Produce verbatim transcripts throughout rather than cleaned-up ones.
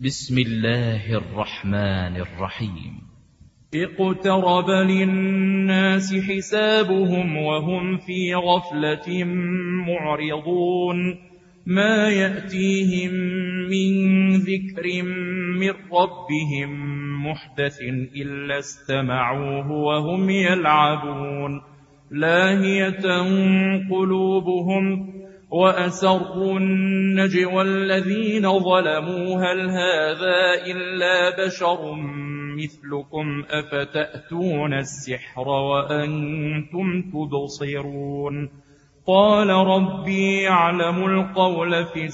بسم الله الرحمن الرحيم. اقترب للناس حسابهم وهم في غفلة معرضون ما يأتيهم من ذكر من ربهم محدث إلا استمعوه وهم يلعبون لاهية قلوبهم وأسروا النجوى الذين ظلموا هل هذا إلا بشر مثلكم أفتأتون السحر وأنتم تبصرون قال ربي يعلم القول في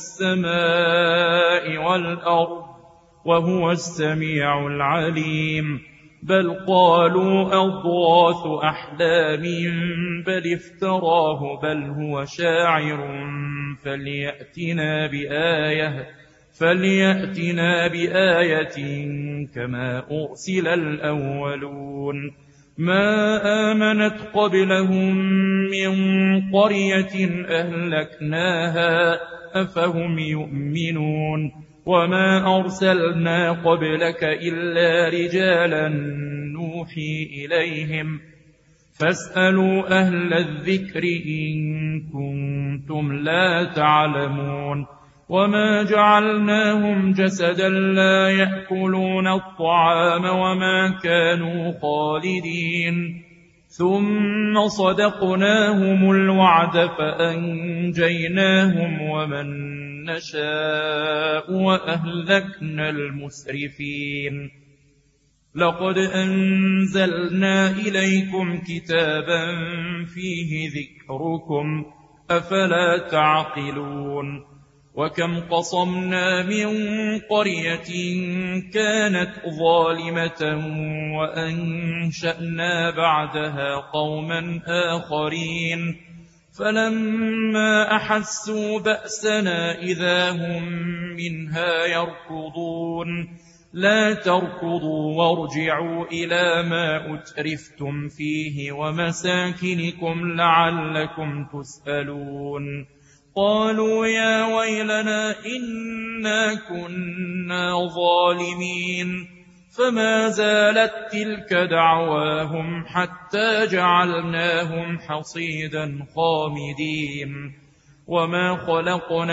السماء والأرض وهو السميع العليم بل قالوا أضغاث أحلام بل افتراه بل هو شاعر فليأتنا بآية فليأتنا بآية كما أرسل الأولون ما آمنت قبلهم من قرية أهلكناها أفهم يؤمنون وما أرسلنا قبلك إلا رجالا نوحي إليهم فاسألوا أهل الذكر إن كنتم لا تعلمون وما جعلناهم جسدا لا يأكلون الطعام وما كانوا خالدين ثم صدقناهم الوعد فأنجيناهم ومن نشاء وأهلكنا المسرفين لقد أنزلنا إليكم كتابا فيه ذكركم أفلا تعقلون وكم قصمنا من قرية كانت ظالمة وأنشأنا بعدها قوما آخرين فلما أحسوا بأسنا إذا هم منها يركضون لا تركضوا وارجعوا إلى ما أترفتم فيه ومساكنكم لعلكم تسألون قالوا يا ويلنا إنا كنا ظالمين فما زالت تلك دعواهم حتى جعلناهم حصيدا خامدين وما خلقنا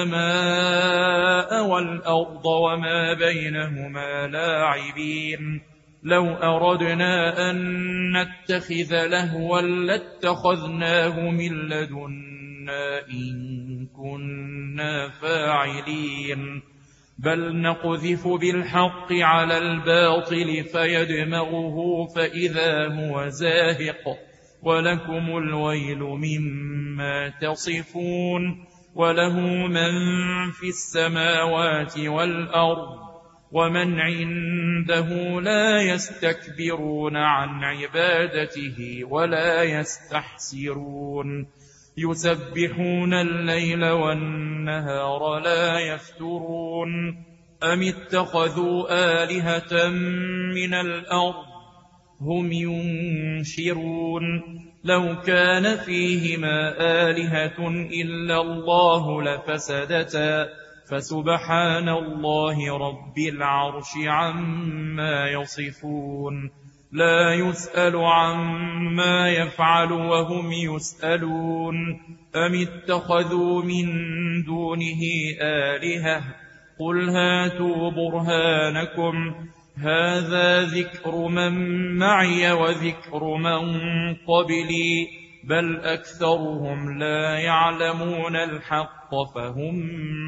السماء والأرض وما بينهما لاعبين لو أردنا أن نتخذ لهوا لاتخذناه من لدنا إن كنا فاعلين بل نقذف بالحق على الباطل فيدمغه فإذا هو زاهق ولكم الويل مما تصفون وله من في السماوات والأرض ومن عنده لا يستكبرون عن عبادته ولا يستحسرون يسبحون الليل والنهار لا يفترون أم اتخذوا آلهة من الأرض هم ينشرون لو كان فيهما آلهة إلا الله لفسدتا فسبحان الله رب العرش عما يصفون لا يسأل عما يفعل وهم يسألون أم اتخذوا من دونه آلهة قل هاتوا برهانكم هذا ذكر من معي وذكر من قبلي بل أكثرهم لا يعلمون الحق فهم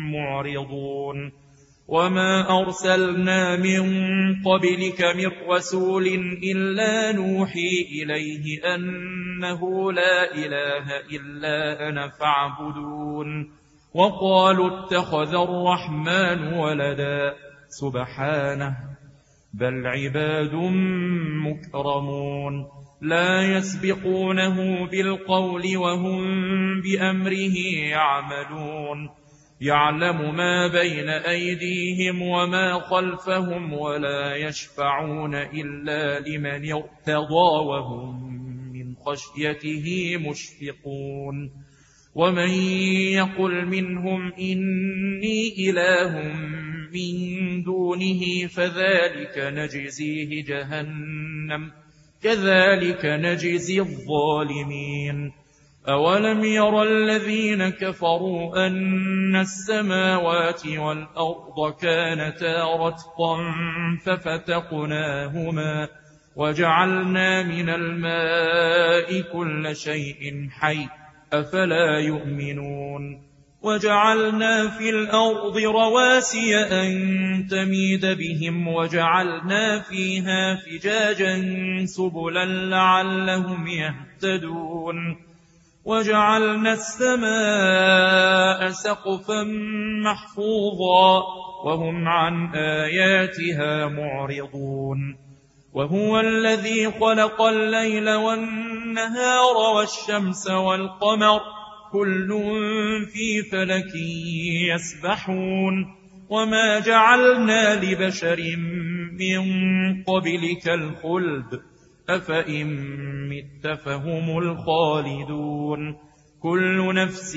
معرضون وما أرسلنا من قبلك من رسول إلا نوحي إليه أنه لا إله إلا أنا فاعبدون وقالوا اتخذ الرحمن ولدا سبحانه بل عباد مكرمون لا يسبقونه بالقول وهم بأمره يعملون يعلم ما بين أيديهم وما خلفهم ولا يشفعون إلا لمن ارتضى وهم من خشيته مشفقون ومن يقل منهم إني إله من دونه فذلك نجزيه جهنم كذلك نجزي الظالمين. أولم ير الذين كفروا أن السماوات والأرض كانتا رتقا ففتقناهما وجعلنا من الماء كل شيء حي أفلا يؤمنون. وجعلنا في الأرض رواسي أن تميد بهم وجعلنا فيها فجاجا سبلا لعلهم يهتدون. وجعلنا السماء سقفا محفوظا وهم عن آياتها معرضون. وهو الذي خلق الليل والنهار والشمس والقمر كل في فلك يسبحون. وما جعلنا لبشر من قبلك الخلد أفإن مت فهم الخالدون. كل نفس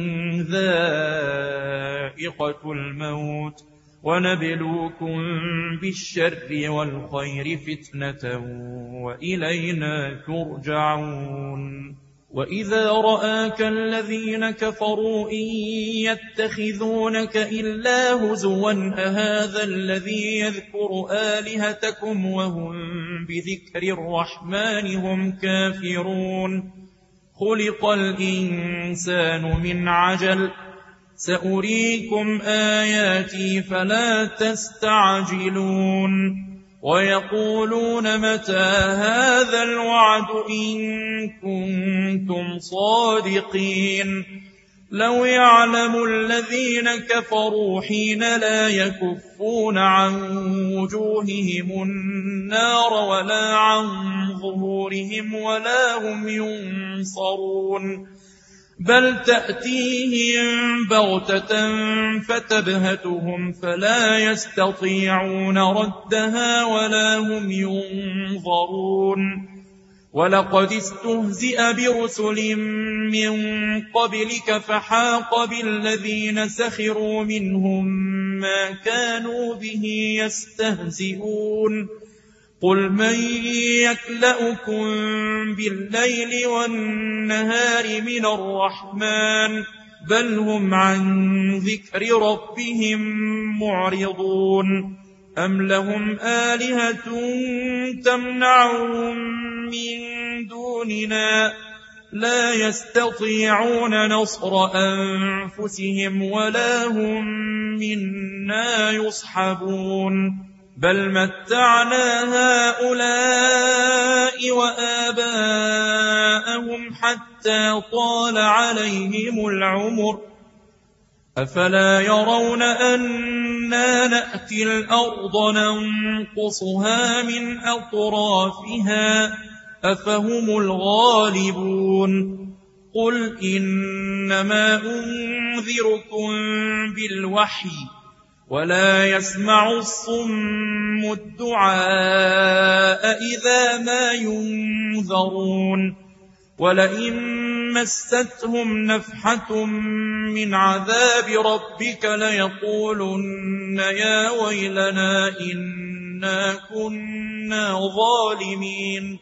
ذائقة الموت ونبلوكم بالشر والخير فتنة وإلينا ترجعون. وإذا رآك الذين كفروا إن يتخذونك إلا هزوا أهذا الذي يذكر آلهتكم وهم بذكر الرحمن هم كافرون. خلق الإنسان من عجل سأريكم آياتي فلا تستعجلون. ويقولون متى هذا الوعد إن كنتم صادقين. لو يعلم الذين كفروا حين لا يكفون عن وجوههم النار ولا عن ظهورهم ولا هم ينصرون. بل تأتيهم بغتة فتبهتهم فلا يستطيعون ردها ولا هم ينظرون. ولقد استهزئ برسل من قبلك فحاق بالذين سخروا منهم ما كانوا به يستهزئون. قل من يكلأكم بالليل والنهار من الرحمن بل هم عن ذكر ربهم معرضون. أم لهم آلهة تمنعهم من دوننا لا يستطيعون نصر أنفسهم ولا هم منا يصحبون. بل متعنا هؤلاء وآباءهم حتى طال عليهم العمر أفلا يرون أنا نأتي الأرض ننقصها من أطرافها أفهم الغالبون. قل إنما أنذركم بالوحي ولا يسمع الصم الدعاء إذا ما ينذرون. ولئن مستهم نفحة من عذاب ربك ليقولن يا ويلنا إنا كنا ظالمين.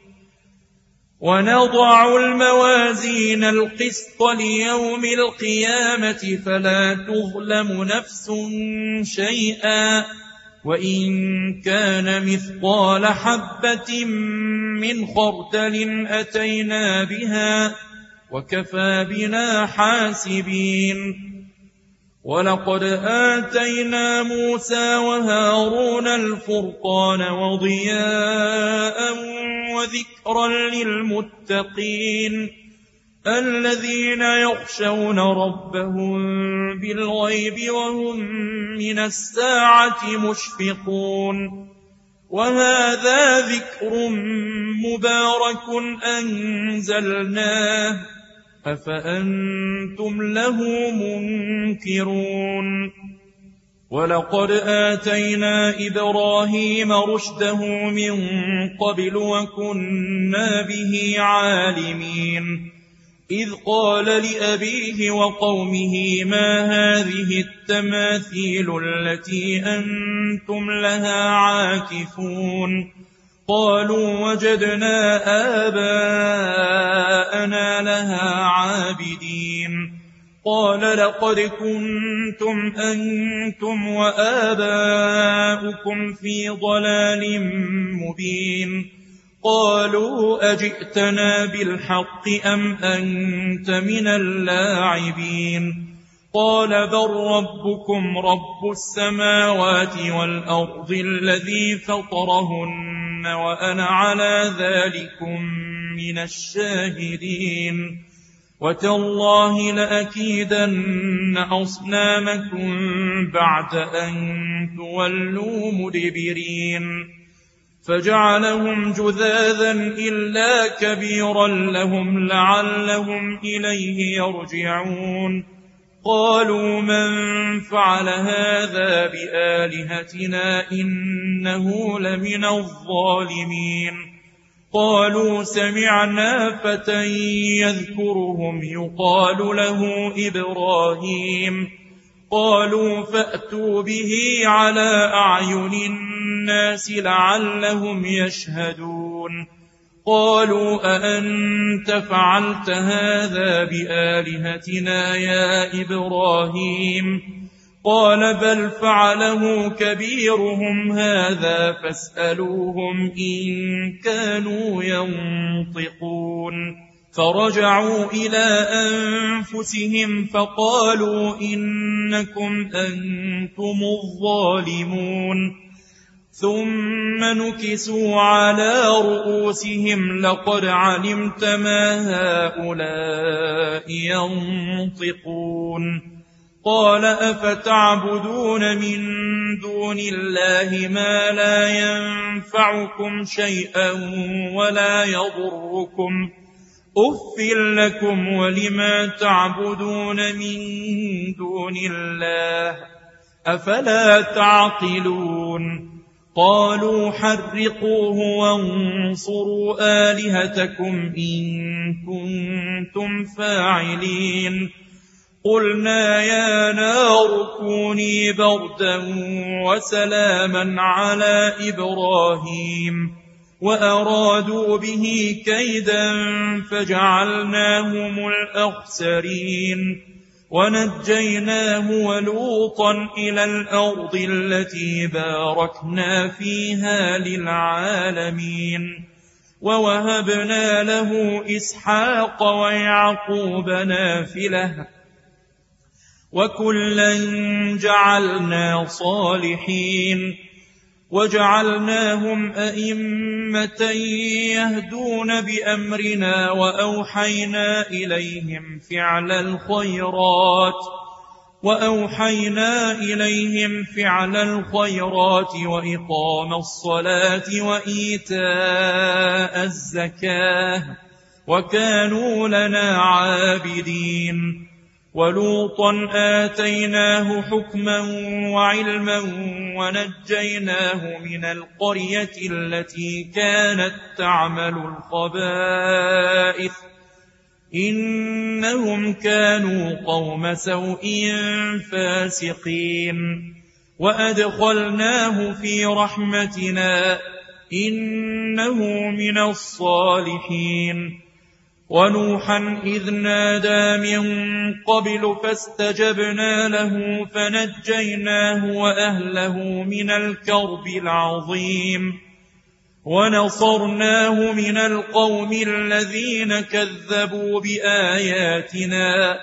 ونضع الموازين القسط ليوم القيامة فلا تظلم نفس شيئا وإن كان مثقال حبة من خردل أتينا بها وكفى بنا حاسبين. ولقد آتينا موسى وهارون الفرقان وضياء وذكرا للمتقين الذين يخشون ربهم بالغيب وهم من الساعة مشفقون. وهذا ذكر مبارك أنزلناه أفأنتم له منكرون. ولقد آتينا إبراهيم رشده من قبل وكنا به عالمين. إذ قال لأبيه وقومه ما هذه التماثيل التي أنتم لها عاكفون قالوا وجدنا آباءنا لها عابدين قال لقد كنتم أنتم وآباؤكم في ضلال مبين قالوا أجئتنا بالحق أم أنت من اللاعبين قال بل ربكم رب السماوات والأرض الذي فطرهن وأنا على ذلكم من الشاهدين وتالله لأكيدن أصنامكم بعد أن تولوا مدبرين فجعلهم جذاذا إلا كبيرا لهم لعلهم إليه يرجعون قالوا من فعل هذا بآلهتنا إنه لمن الظالمين قالوا سمعنا فتى يذكرهم يقال له إبراهيم قالوا فأتوا به على أعين الناس لعلهم يشهدون قالوا أأنت فعلت هذا بآلهتنا يا إبراهيم قال بل فعله كبيرهم هذا فاسألوهم إن كانوا ينطقون فرجعوا إلى أنفسهم فقالوا إنكم أنتم الظالمون ثم نكسوا على رؤوسهم لقد علمت ما هؤلاء ينطقون قال أفتعبدون من دون الله ما لا ينفعكم شيئا ولا يضركم أف لكم ولما تعبدون من دون الله أفلا تعقلون قالوا حرقوه وانصروا آلهتكم إن كنتم فاعلين قلنا يا نار كوني بردا وسلاما على إبراهيم وأرادوا به كيدا فجعلناهم الأخسرين ونجيناه ولوطا إلى الأرض التي باركنا فيها للعالمين ووهبنا له إسحاق ويعقوب نافلة وكلا جعلنا صالحين وجعلناهم أئمة يهدون بأمرنا وأوحينا إليهم فعل الخيرات وأوحينا إليهم فعل الخيرات وإقام الصلاة وإيتاء الزكاة وكانوا لنا عابدين ولوطا آتيناه حكما وعلما ونجيناه من القرية التي كانت تعمل الخبائث إنهم كانوا قوم سوء فاسقين وأدخلناه في رحمتنا إنه من الصالحين ونوحا إذ نادى من قبل فاستجبنا له فنجيناه وأهله من الكرب العظيم ونصرناه من القوم الذين كذبوا بآياتنا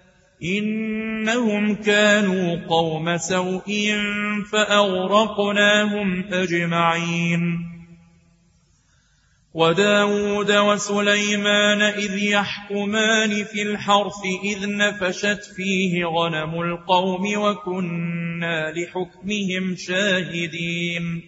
إنهم كانوا قوم سوء فأغرقناهم أجمعين وداود وسليمان إذ يحكمان في الحرث إذ نفشت فيه غنم القوم وكنا لحكمهم شاهدين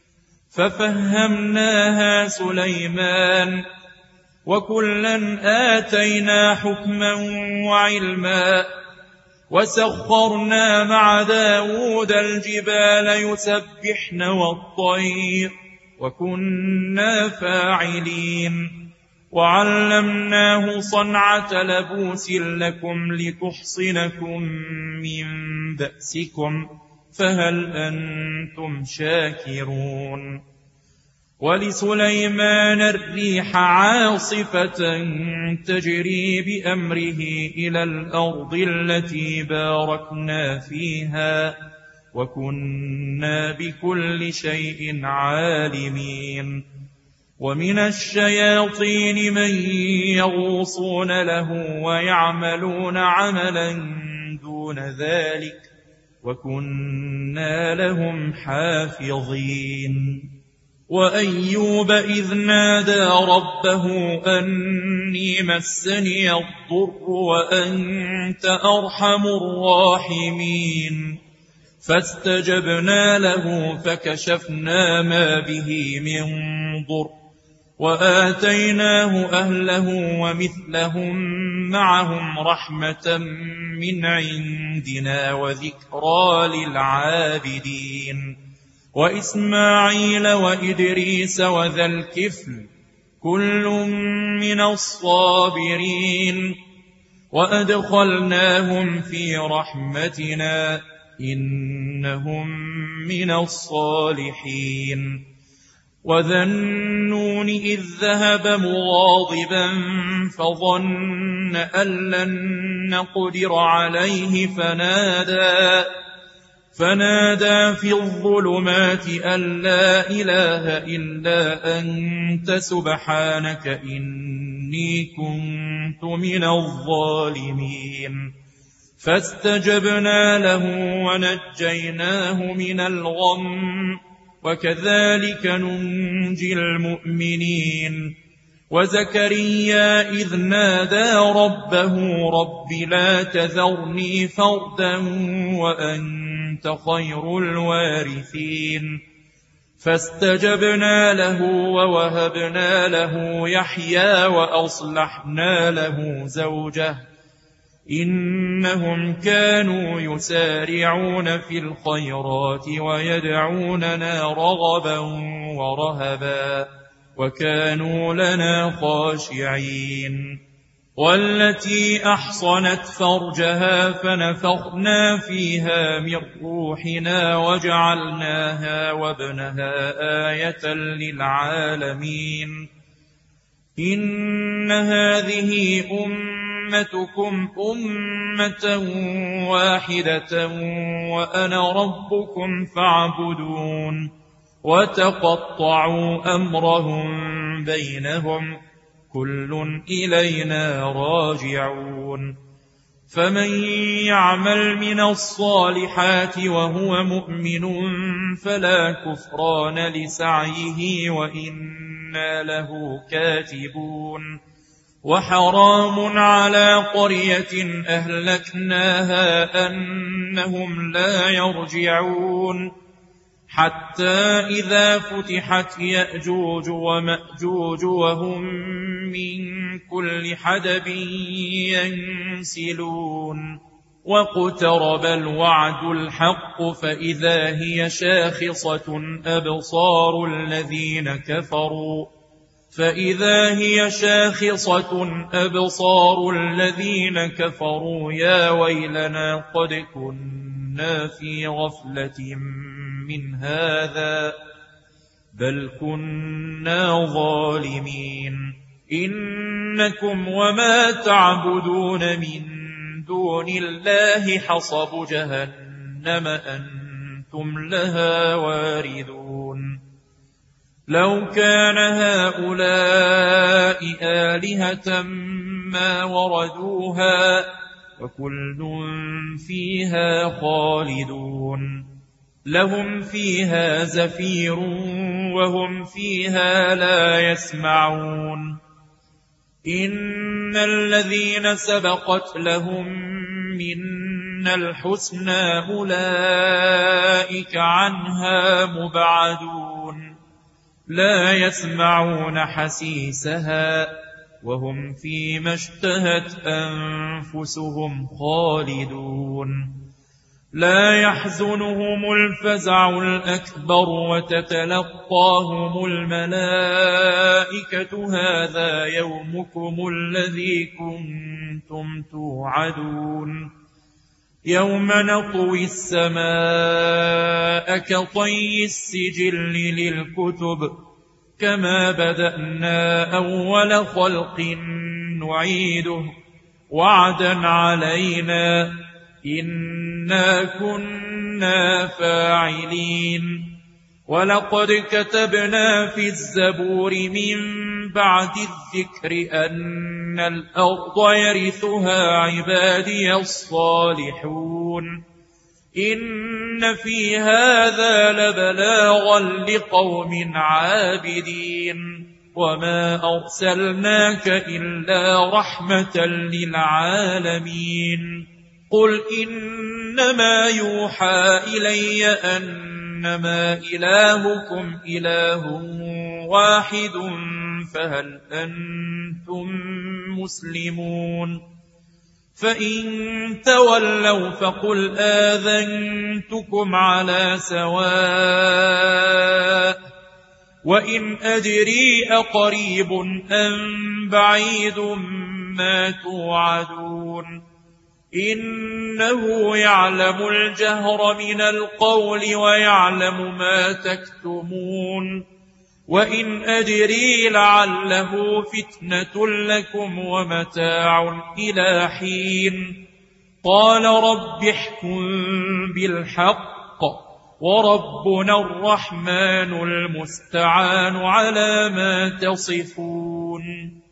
ففهمناها سليمان وكلا آتينا حكما وعلما وسخرنا مع داود الجبال يسبحن والطير وكنا فاعلين وعلمناه صنعة لبوس لكم لتحصنكم من بأسكم فهل أنتم شاكرون ولسليمان الريح عاصفة تجري بأمره إلى الأرض التي باركنا فيها وكنا بكل شيء عالمين ومن الشياطين من يغوصون له ويعملون عملا دون ذلك وكنا لهم حافظين وأيوب إذ نادى ربه أني مسني الضر وأنت أرحم الراحمين فاستجبنا له فكشفنا ما به من ضر وآتيناه أهله ومثلهم معهم رحمة من عندنا وذكرى للعابدين وإسماعيل وإدريس وذا الكفل كل من الصابرين وأدخلناهم في رحمتنا إنهم من الصالحين وذا النون إذ ذهب مغاضبا فظن أن لن نقدر عليه فنادى فنادى في الظلمات أن لا إله إلا أنت سبحانك إني كنت من الظالمين فاستجبنا له ونجيناه من الغم وكذلك ننجي المؤمنين وزكريا إذ نادى ربه رب لا تذرني فردا وأنت خير الوارثين فاستجبنا له ووهبنا له يحيى وأصلحنا له زوجه إنهم كانوا يسارعون في الخيرات ويدعوننا رغبا ورهبا وكانوا لنا خاشعين والتي أحصنت فرجها فنفخنا فيها من روحنا وجعلناها وابنها آية للعالمين إن هذه أمتكم أمة واحدة وأنا ربكم فاعبدون وتقطعوا أمرهم بينهم كل إلينا راجعون فمن يعمل من الصالحات وهو مؤمن فلا كفران لسعيه وإنا له كاتبون وحرام على قرية أهلكناها أنهم لا يرجعون حتى إذا فتحت يأجوج ومأجوج وهم من كل حدب ينسلون واقترب الوعد الحق فإذا هي شاخصة أبصار الذين كفروا فإذا هي شاخصة أبصار الذين كفروا يا ويلنا قد كنا في غفلة من هذا بل كنا ظالمين إنكم وما تعبدون من دون الله حصب جهنم أنتم لها واردون لو كان هؤلاء آلهة ما وردوها وكل فيها خالدون لهم فيها زفير وهم فيها لا يسمعون إن الذين سبقت لهم منا الحسنى أولئك عنها مبعدون لا يسمعون حسيسها وهم فيما اشتهت أنفسهم خالدون لا يحزنهم الفزع الأكبر وتتلقاهم الملائكة هذا يومكم الذي كنتم توعدون يوم نطوي السماء كطي السجل للكتب كما بدأنا أول خلق نعيده وعدا علينا إنا كنا فاعلين ولقد كتبنا في الزبور من بعد الذكر أن الأرض يرثها عبادي الصالحون إن في هذا لبلاغا لقوم عابدين وما أرسلناك إلا رحمة للعالمين قل إنما يوحى إلي أنما إلهكم إله واحد فهل أنتم مسلمون فإن تولوا فقل آذنتكم على سواء وإن أدري أقريب أم بعيد ما توعدون إنه يعلم الجهر من القول ويعلم ما تكتمون وإن أدري لعله فتنة لكم ومتاع إلى حين قال رب احكم بالحق وربنا الرحمن المستعان على ما تصفون